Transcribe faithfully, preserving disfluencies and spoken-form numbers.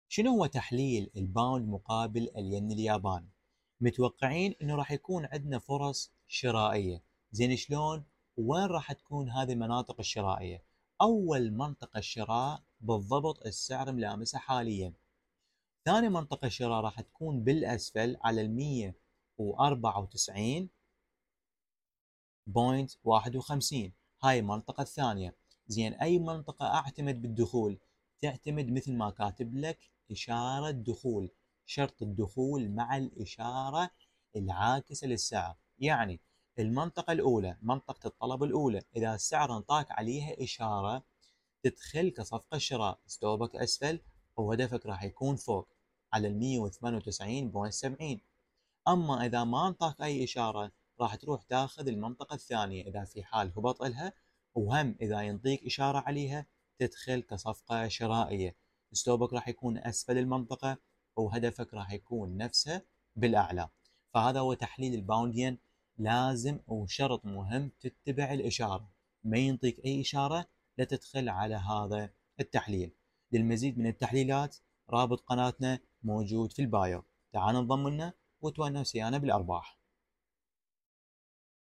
شنو هو تحليل الباوند مقابل الين الياباني؟ متوقعين انه راح يكون عندنا فرص شرائية. زين شلون؟ وين راح تكون هذه المناطق الشرائية؟ اول منطقة شراء بالضبط السعر ملامسه حاليا. ثاني منطقة شراء راح تكون بالاسفل على المية واربعة وتسعين بوينت واحد وخمسين. هاي المنطقة الثانية. زين اي منطقة اعتمد بالدخول؟ تعتمد مثل ما كاتب لك اشارة دخول، شرط الدخول مع الاشارة العاكسة للسعر. يعني المنطقة الاولى منطقة الطلب الاولى اذا السعر انطاك عليها اشارة تدخل كصفقة شراء، ستوبك اسفل وهدفك راح يكون فوق على المية وثمانية وتسعين بوينت سبعين. اما اذا ما انطاك اي اشاره راح تروح تاخذ المنطقه الثانيه اذا في حال هبط لها، وهم اذا ينطيك اشاره عليها تدخل كصفقه شرائيه. ستوبك راح يكون اسفل المنطقه وهدفك راح يكون نفسه بالاعلى. فهذا هو تحليل الباونديان. لازم وشرط مهم تتبع الاشاره، ما ينطيك اي اشاره لا تدخل على هذا التحليل. للمزيد من التحليلات رابط قناتنا موجود في البايو، تعال انضم لنا وتونس ويانا بالأرباح.